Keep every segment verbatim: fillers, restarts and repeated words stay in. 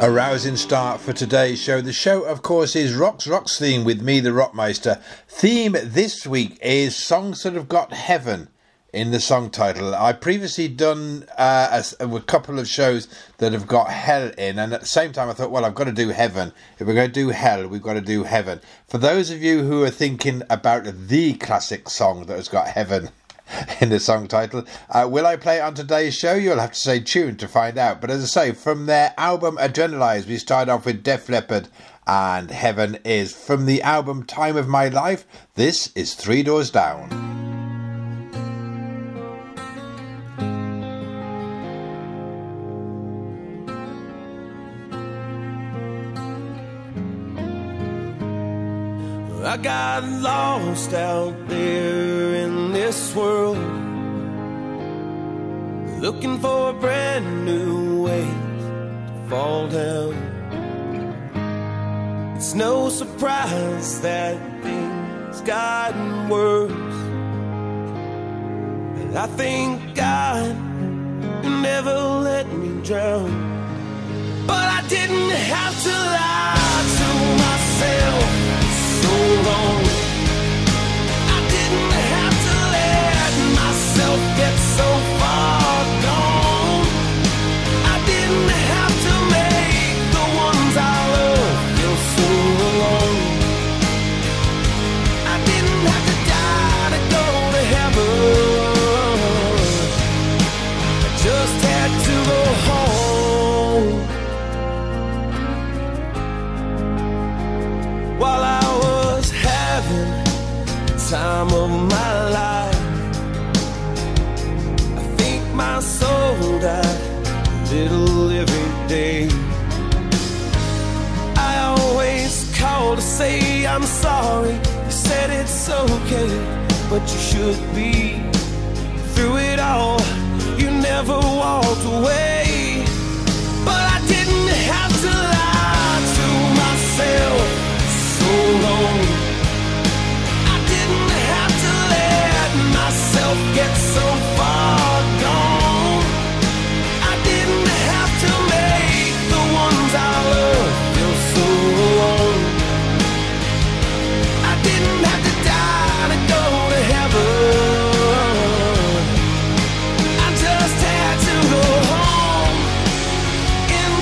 A rousing start for today's show. The show, of course, is Rock's Rocks Theme with me, the Rockmeister. Theme this week is songs that have got heaven in the song title. I've previously done uh, a, a couple of shows that have got hell in, and at the same time I thought, well, I've got to do heaven. If we're going to do hell, we've got to do heaven. For those of you who are thinking about the classic song that has got heaven in the song title, uh, will I play it on today's show? You'll have to stay tuned to find out. But as I say, from their album Adrenalize, we start off with Def Leppard and Heaven Is. From the album Time of My Life, this is Three Doors Down. I got lost out there in this world, looking for a brand new way to fall down. It's no surprise that things gotten worse, and I thank God you never let me drown. But I didn't have to lie to myself so long. I didn't have to let myself get so far gone. I didn't have to make the ones I love feel so alone. I didn't have to die to go to heaven. I just had to go home. While I time of my life, I think my soul died a little every day. I always call to say I'm sorry. You said it's okay, but you should be. Through it all, you never walked away. But I didn't have to lie to myself so long. Myself get so far gone. I didn't have to make the ones I love feel so alone. I didn't have to die to go to heaven. I just had to go home. In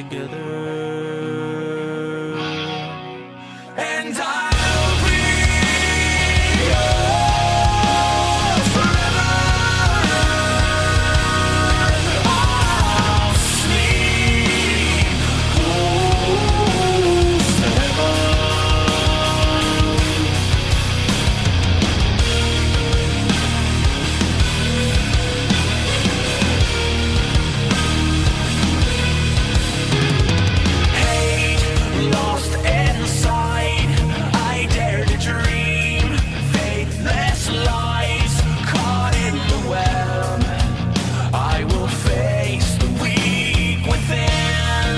And I'll be yours forever. I'll sleep close to heaven. Lost inside, I dare to dream faithless lies caught in the web. I will face the weak within,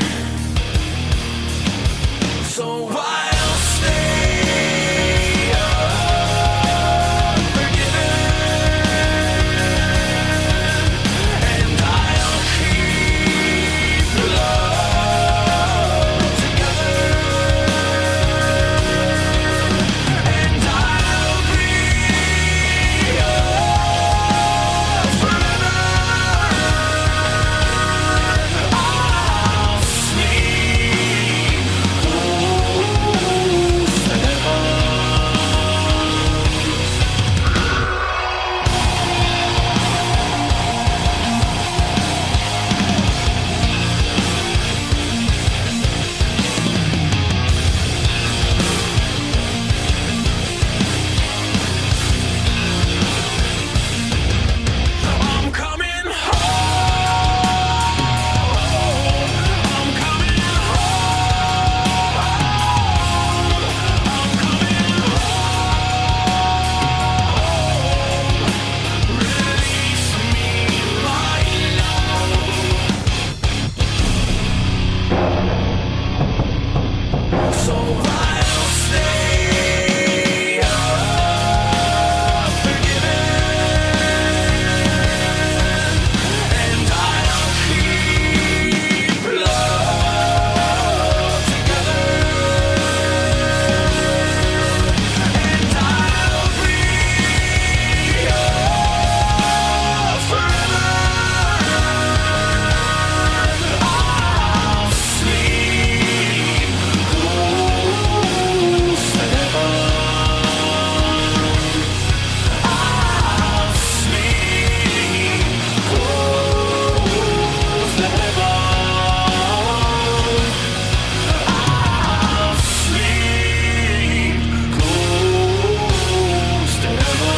so I'll stay unforgiven, and I'll keep love together, and I'll be yours forever. I'll sleep close to heaven. I'm coming home. I'm coming home. I'm coming home. Release me, my love. So I'll stay unforgiven, and I'll keep love together, and I'll be yours forever. I'll sleep close to heaven. I'll sleep close to heaven. I'll sleep close to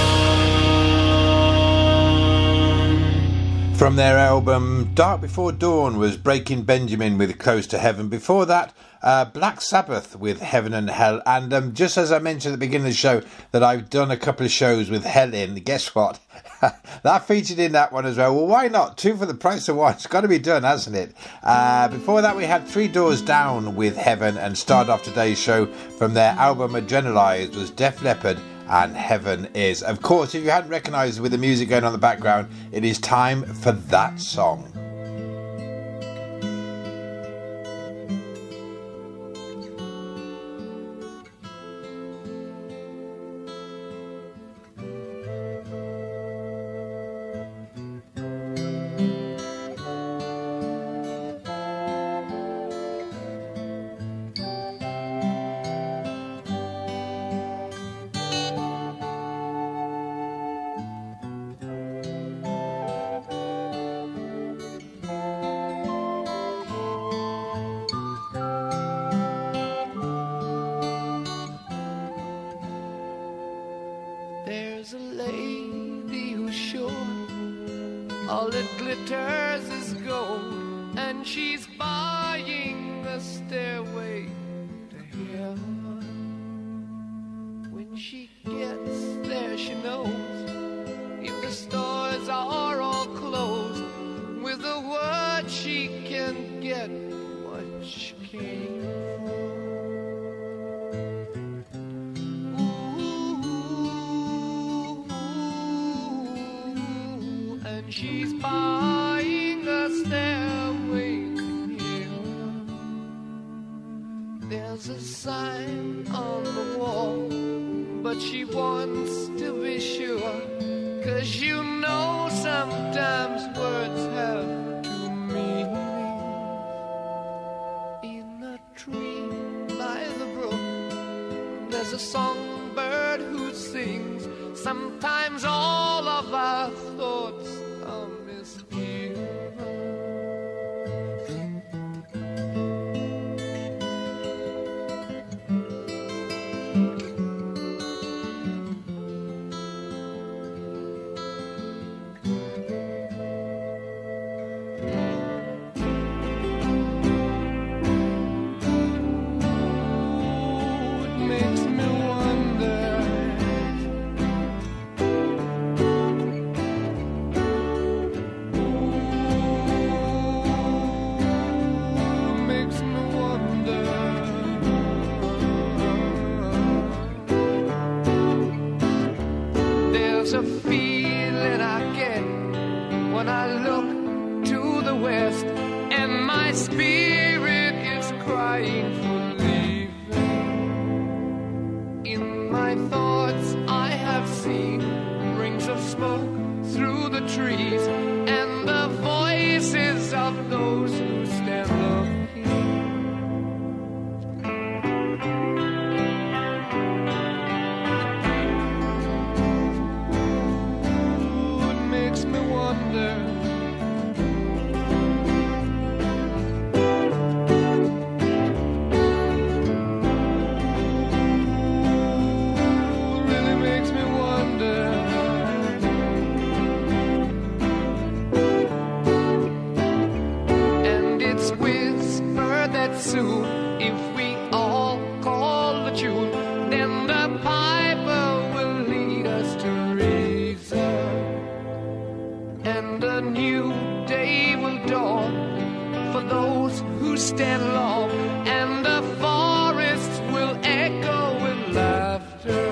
heaven. From their album Dark Before Dawn was Breaking Benjamin with Close to Heaven. Before that, uh, Black Sabbath with Heaven and Hell. And um, just as I mentioned at the beginning of the show that I've done a couple of shows with Hell in, guess what? That featured in that one as well. Well, why not? Two for the price of one. It's got to be done, hasn't it? Uh, before that, we had Three Doors Down with Heaven, and started off today's show from their album Adrenalized was Def Leppard and Heaven Is. Of course, if you hadn't recognised with the music going on in the background, it is time for that song. There's a lady who's sure all that glitters is gold, and she's buying a stairway to heaven. When she gets there, she knows if the stores are all closed, with a word she can get what she came for. And she's buying a stairway to heaven. There's a sign on the wall, but she wants to be sure, 'cause you know sometimes words have two meanings. a songbird who sings. Sometimes all of our thoughts are misgiven. A feeling I get when I look to the west, and my spirit is crying for leaving. In my thoughts I have seen rings of smoke through the trees, and the voices of those who stand looking. Soon, if we all call the tune, then the piper will lead us to reason, and a new day will dawn for those who stand long, and the forests will echo with laughter.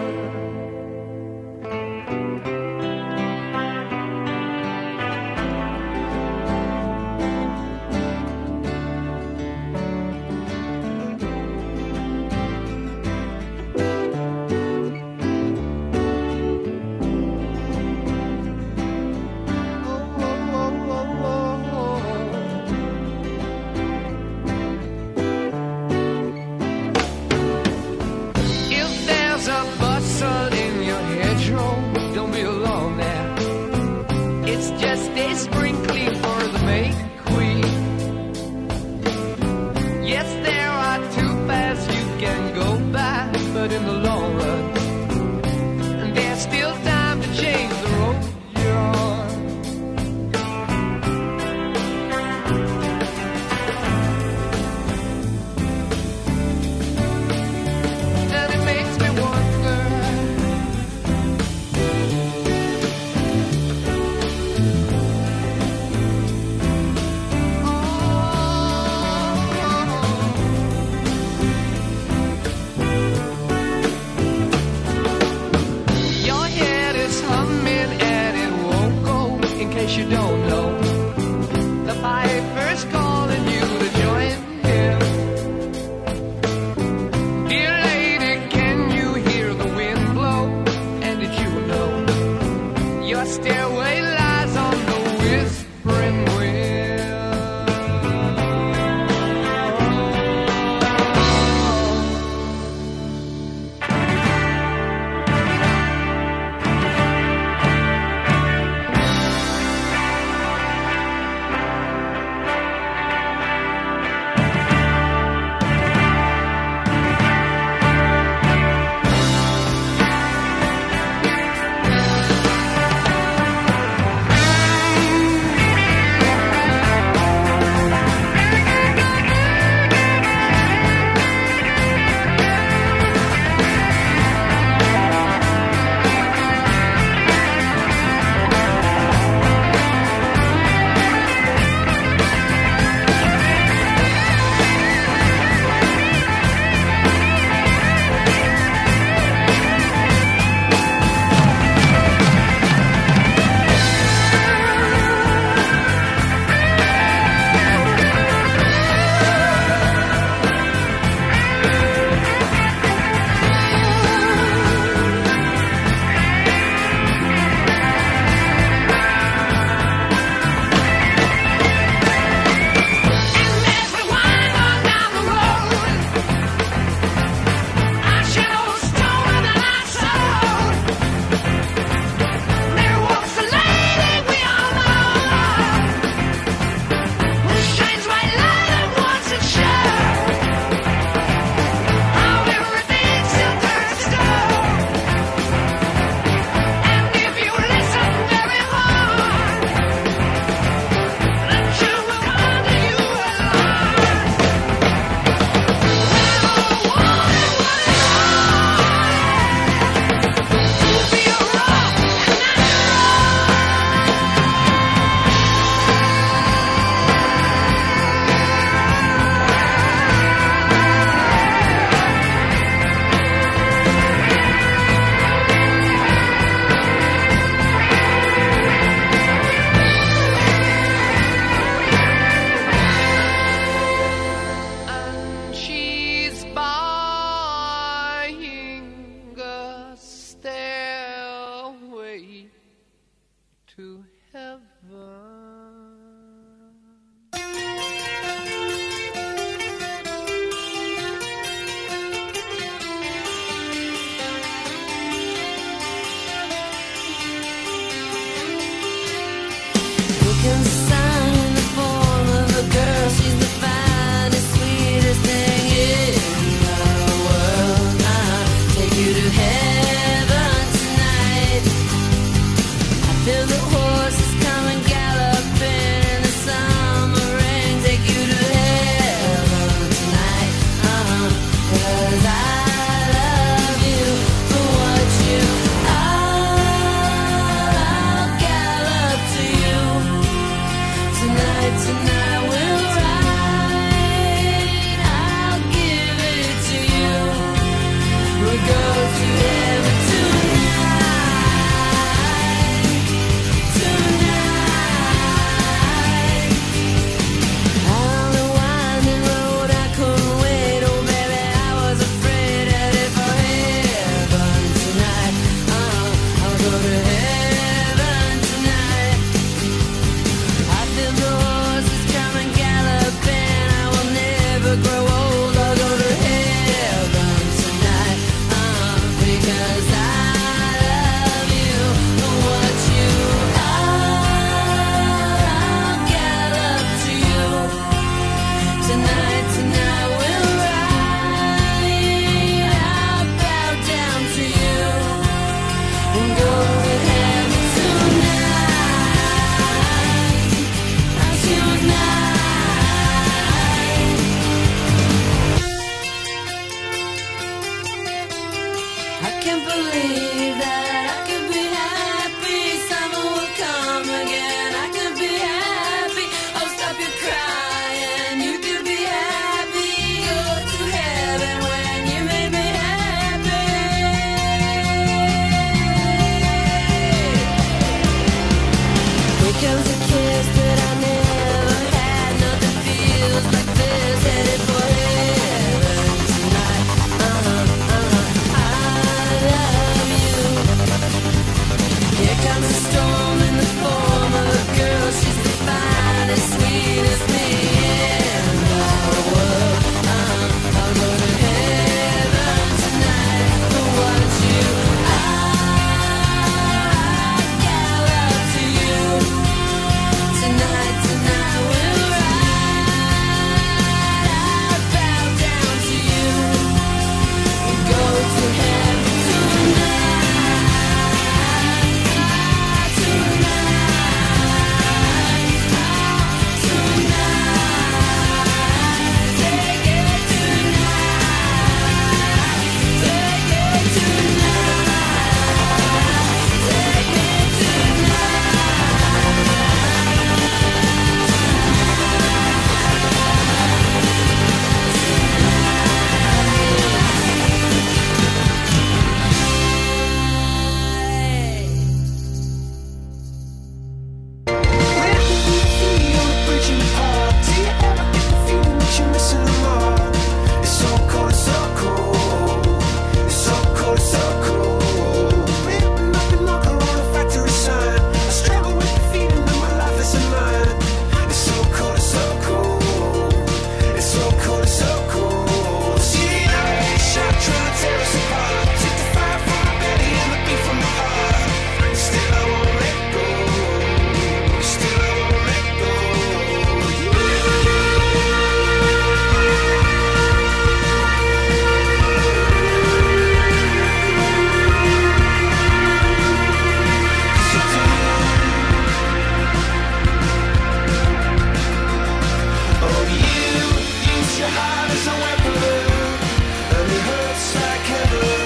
your heart as a weapon, and it hurts like heaven.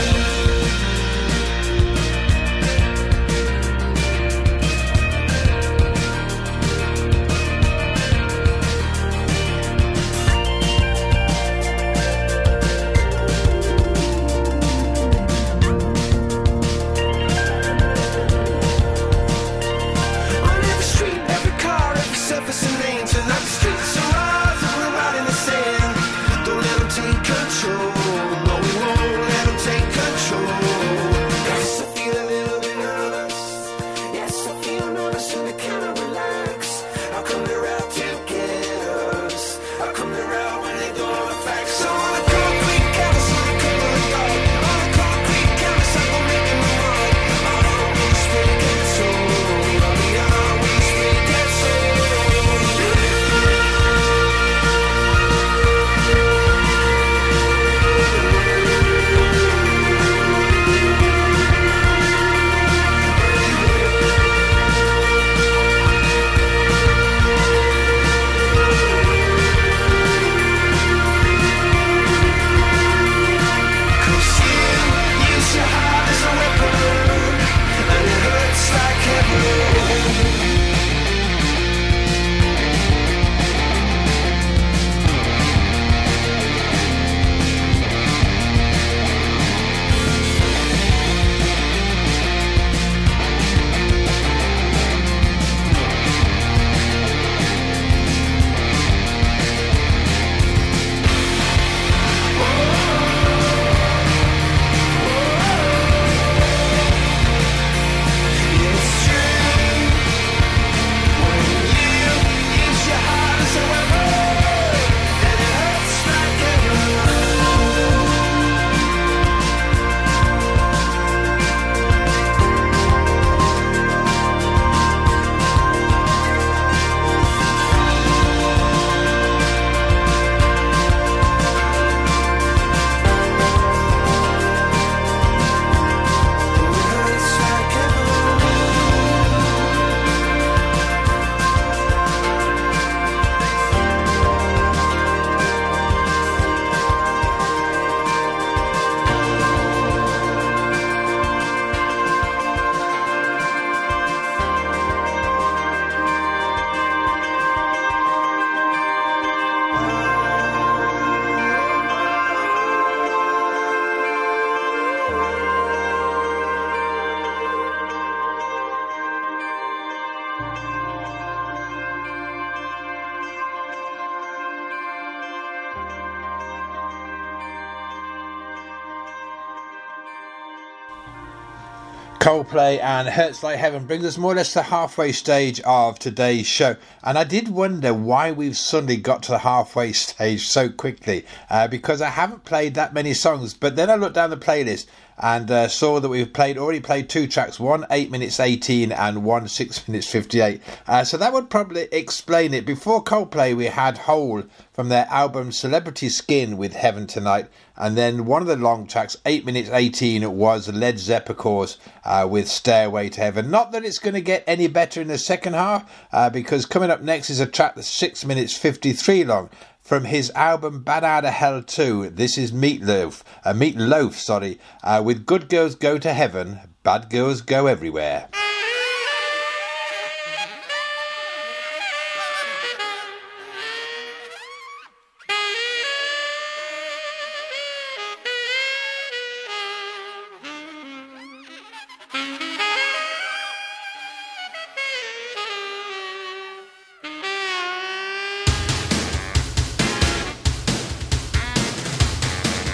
Coldplay and Hurts Like Heaven brings us more or less to the halfway stage of today's show. And I did wonder why we've suddenly got to the halfway stage so quickly, uh, because I haven't played that many songs. But then I looked down the playlist and uh, saw that we've played already played two tracks, one eight minutes eighteen and one six minutes fifty-eight. Uh, so that would probably explain it. Before Coldplay, we had Hole from their album Celebrity Skin with Heaven Tonight. And then one of the long tracks, eight minutes eighteen, was Led Zeppelin, of course, uh, with Stairway to Heaven. Not that it's going to get any better in the second half, uh, because coming up next is a track that's six minutes fifty-three long. From his album Bad Outta Hell two, this is Meatloaf, uh, Meatloaf, sorry, uh, with Good Girls Go to Heaven, Bad Girls Go Everywhere.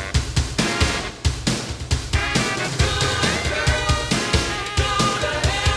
Go to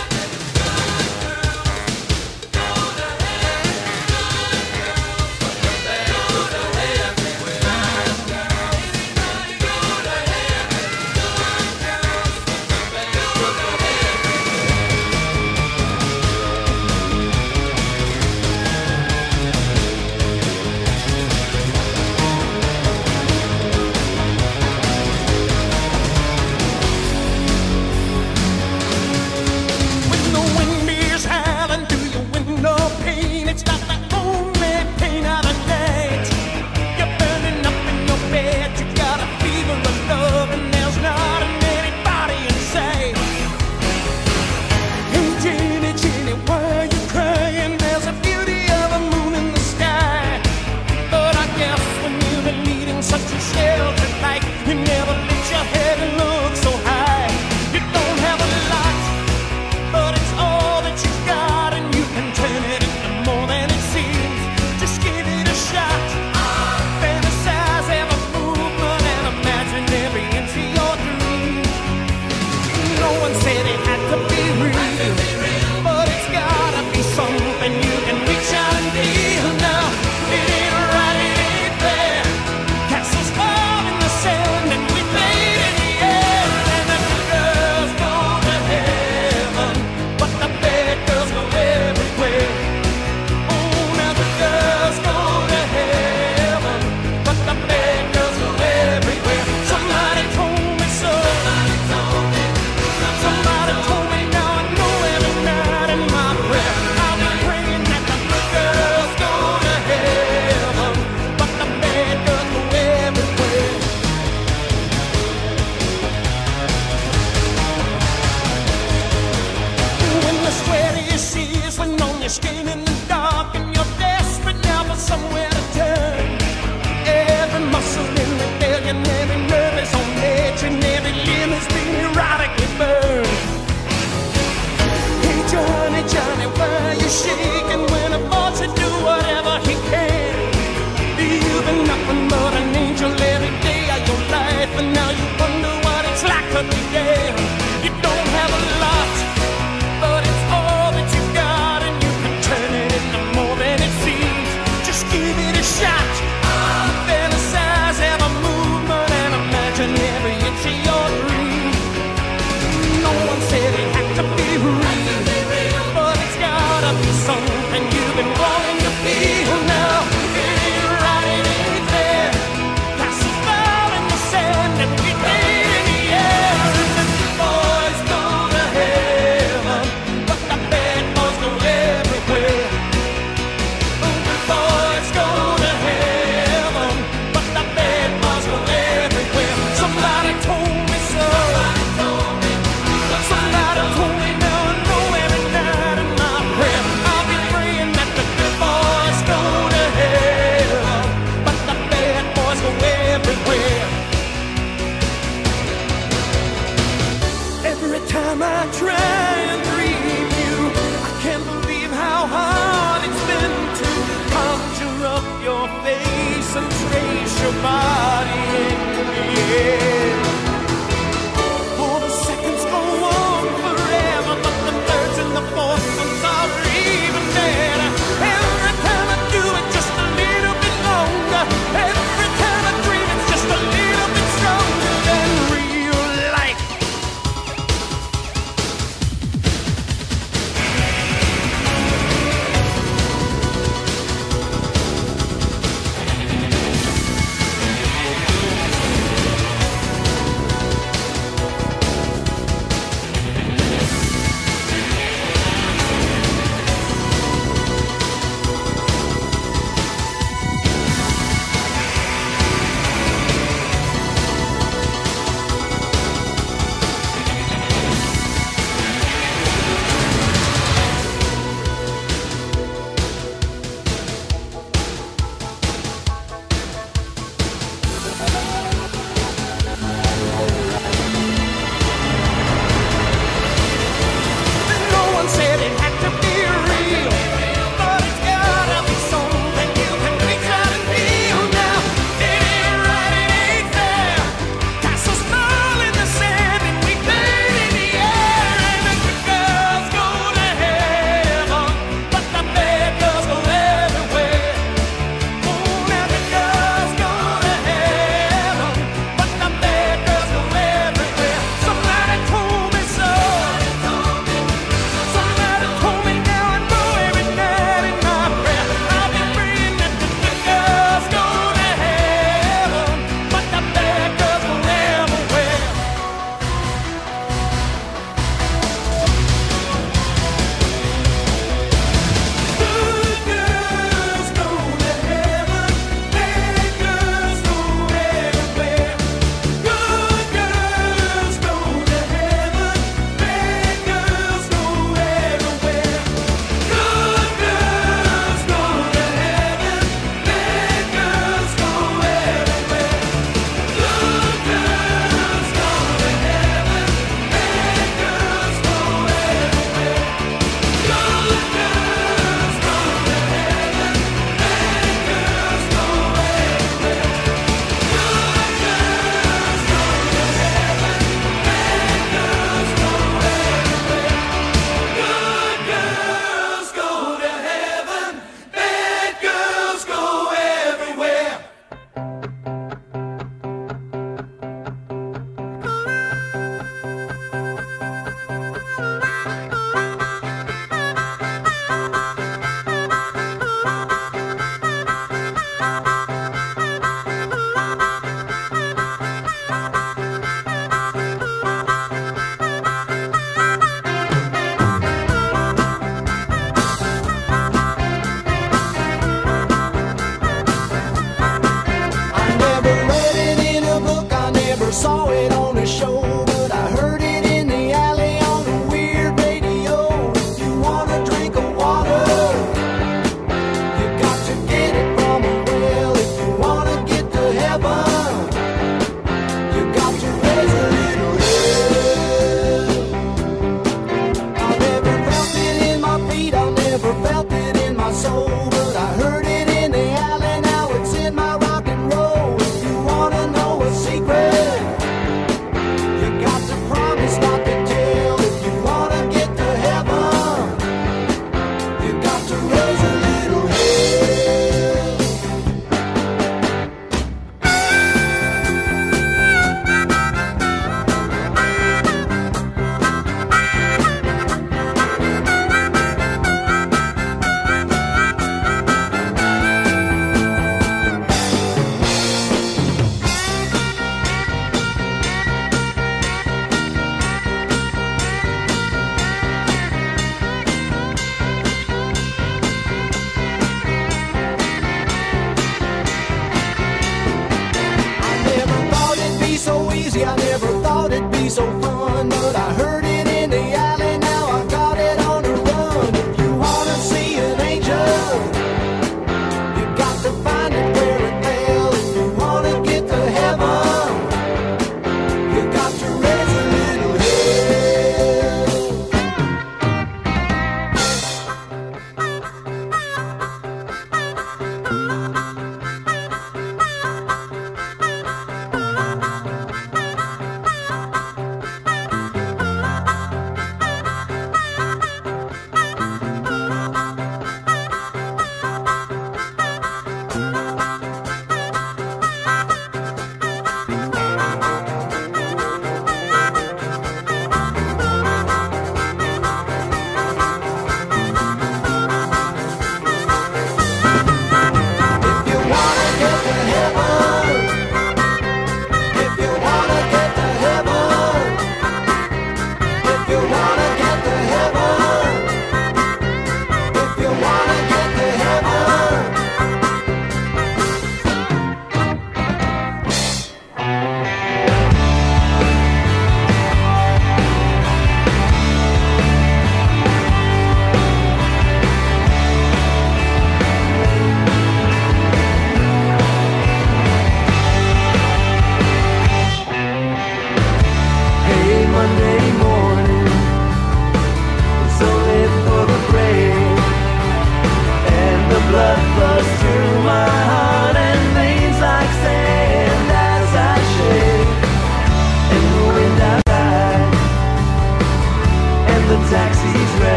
saw it on a show, but I heard it in the alley on a weird radio. If you wanna drink of water, you got to get it from a well. If you wanna get to heaven, you got to raise a little hell. I never felt it in my feet, I never felt it in my soul, but I heard it in the alley, now it's in my rock and roll. If you wanna know a secret, you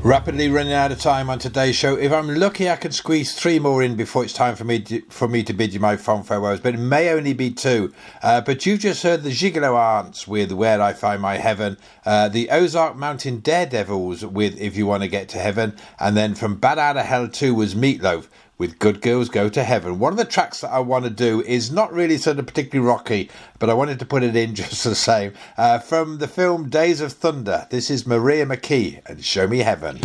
Rapidly running out of time on today's show. If I'm lucky, I can squeeze three more in before it's time for me to, for me to bid you my fond farewells, but it may only be two. Uh, but you've just heard the Gigolo Aunts with Where I Find My Heaven, uh, the Ozark Mountain Daredevils with If You Want to Get to Heaven, and then from Bad Out of Hell two was Meatloaf with Good Girls Go to Heaven. One of the tracks that I want to do is not really sort of particularly rocky, but I wanted to put it in just the same. Uh, from the film Days of Thunder, this is Maria McKee and Show Me Heaven.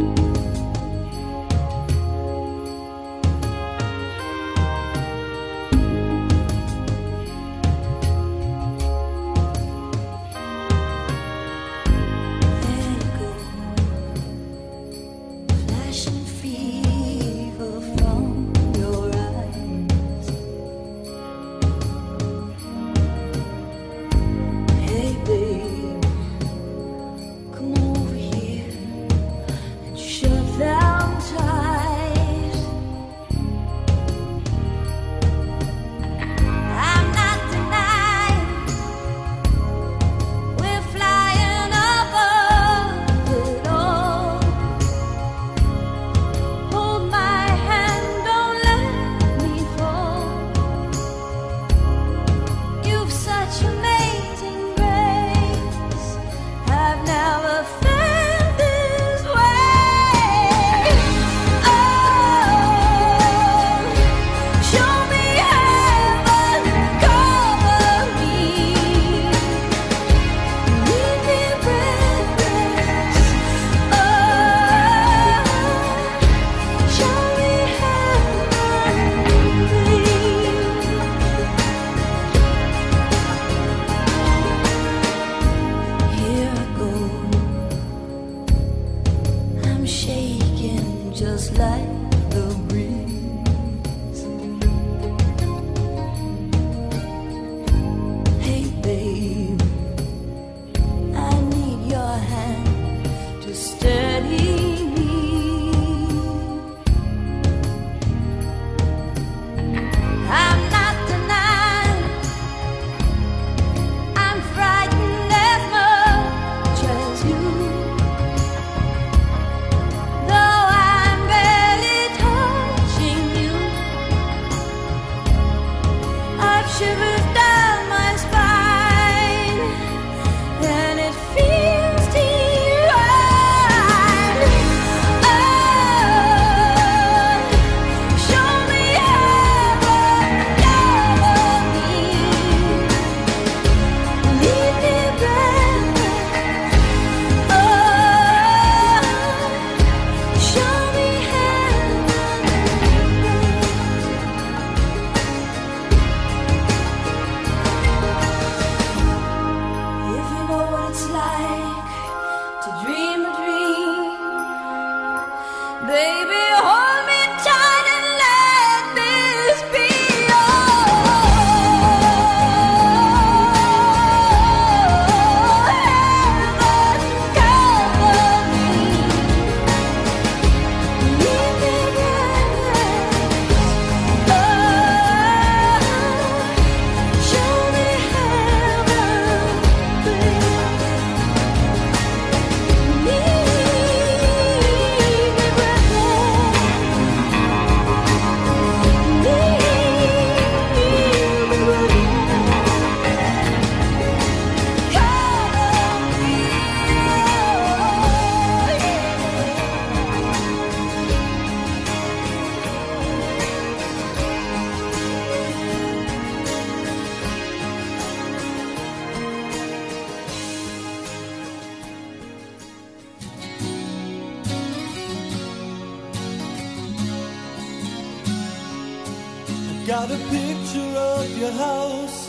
Got a picture of your house,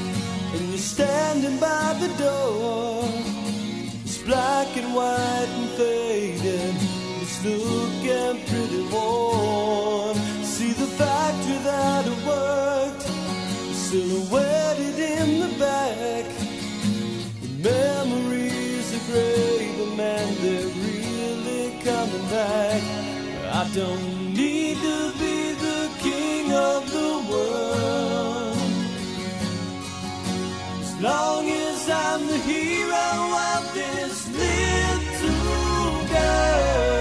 and you're standing by the door. It's black and white and faded, it's looking pretty worn. See the factory that I worked, silhouetted in the back. The memories are gray, but man, they're really coming back. I don't need to be the king of the world, as long as I'm the hero of this little girl.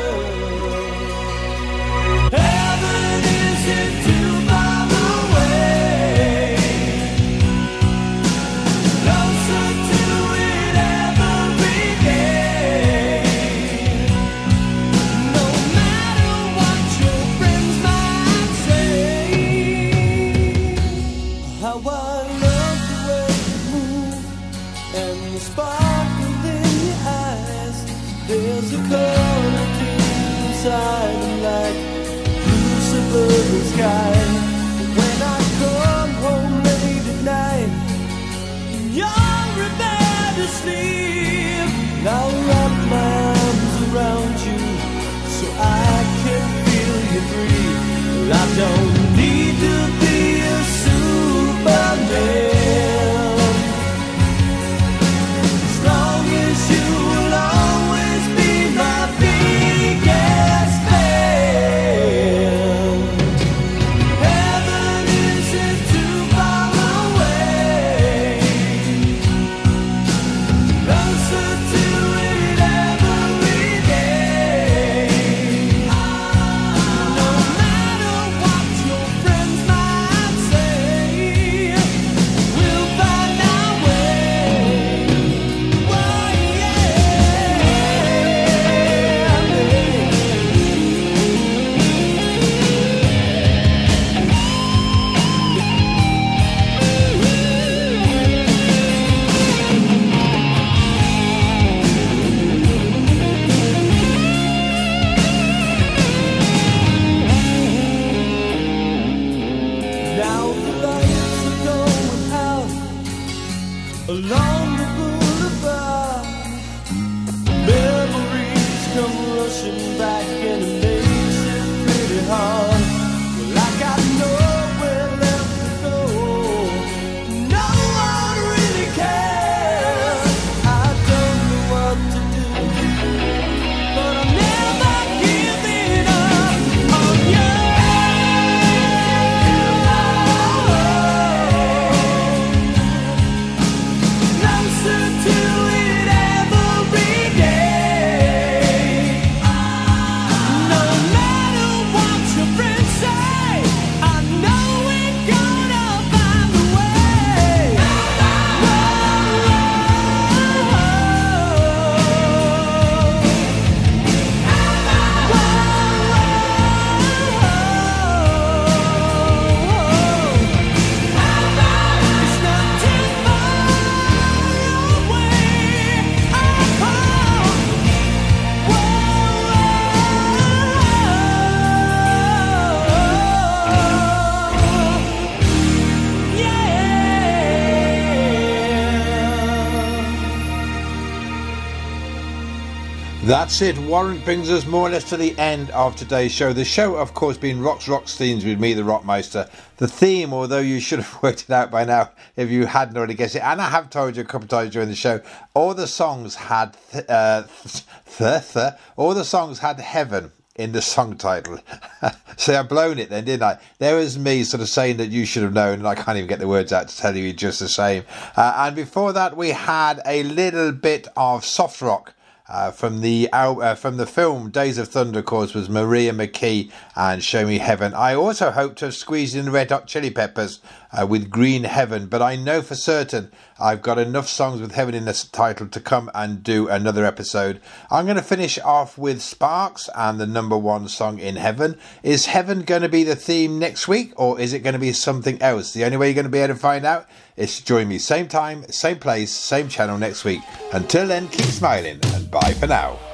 How I love the way you move and the sparkle in your eyes. There's a color deep inside them like blue suburban sky. When I come home late at night, you're in bed asleep. I'll wrap my arms around you so I can feel you breathe. Well, I don't need to be a Superman as long as you will always be my biggest fan. Heaven isn't too far away. Closer to it every day. No matter what your friends might say, we'll find our way. Whoa, now the lights are going out along the boulevard. Memories come rushing back and it makes it pretty hard. Well, I got nowhere left to go. No one really cares. I don't know what to do, but I'm never giving up on you. Closer to it every day. No matter what your friends say, I know we're gonna find a way. It's not too far away. That's it. Warrant brings us more or less to the end of today's show. The show, of course, being Rocks Rocks Themes with me, the Rockmeister. The theme, although you should have worked it out by now if you hadn't already guessed it, and I have told you a couple of times during the show, all the songs had th- uh, th- th- th- all the songs had heaven in the song title. So I've blown it then, didn't I? There was me sort of saying that you should have known, and I can't even get the words out to tell you just the same. Uh, and before that, we had a little bit of soft rock. Uh, from the uh, from the film Days of Thunder, of course, was Maria McKee and Show Me Heaven. I also hope to have squeezed in the Red Hot Chili Peppers uh, with Green Heaven, but I know for certain I've got enough songs with heaven in the title to come and do another episode. I'm going to finish off with Sparks and the number one song in Heaven. Is Heaven going to be the theme next week, or is it going to be something else? The only way you're going to be able to find out is to join me same time, same place, same channel next week. Until then, keep smiling and bye for now.